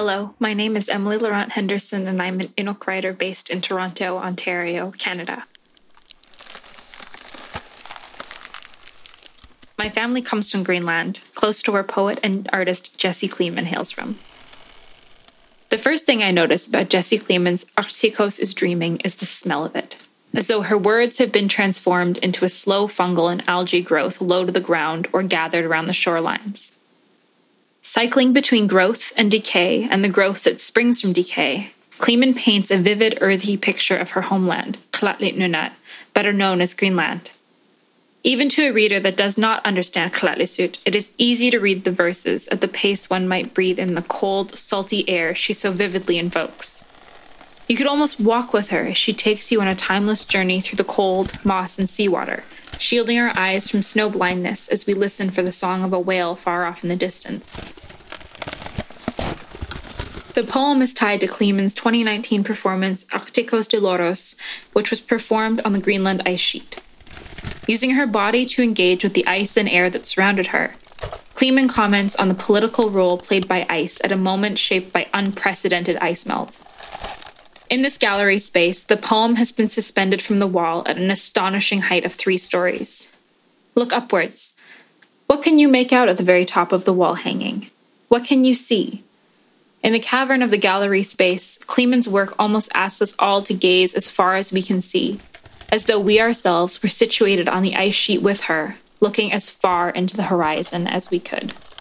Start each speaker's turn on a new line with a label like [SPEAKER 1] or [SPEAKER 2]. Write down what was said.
[SPEAKER 1] Hello, my name is Emily Laurent Henderson, and I'm an Inuk writer based in Toronto, Ontario, Canada. My family comes from Greenland, close to where poet and artist Jesse Kleeman hails from. The first thing I notice about Jesse Kleeman's Arcticos is Dreaming is the smell of it, as though her words have been transformed into a slow fungal and algae growth low to the ground or gathered around the shorelines. Cycling between growth and decay and the growth that springs from decay, Kleeman paints a vivid, earthy picture of her homeland, Tla'alit Nunaat, better known as Greenland. Even to a reader that does not understand Tla'atisut, it is easy to read the verses at the pace one might breathe in the cold, salty air she so vividly invokes. You could almost walk with her as she takes you on a timeless journey through the cold, moss, and seawater, shielding our eyes from snow blindness as we listen for the song of a whale far off in the distance. The poem is tied to Kleeman's 2019 performance Arcticos de Loros, which was performed on the Greenland ice sheet. Using her body to engage with the ice and air that surrounded her, Kleeman comments on the political role played by ice at a moment shaped by unprecedented ice melt. In this gallery space, the poem has been suspended from the wall at an astonishing height of 3 stories. Look upwards. What can you make out at the very top of the wall hanging? What can you see? In the cavern of the gallery space, Kleeman's work almost asks us all to gaze as far as we can see, as though we ourselves were situated on the ice sheet with her, looking as far into the horizon as we could.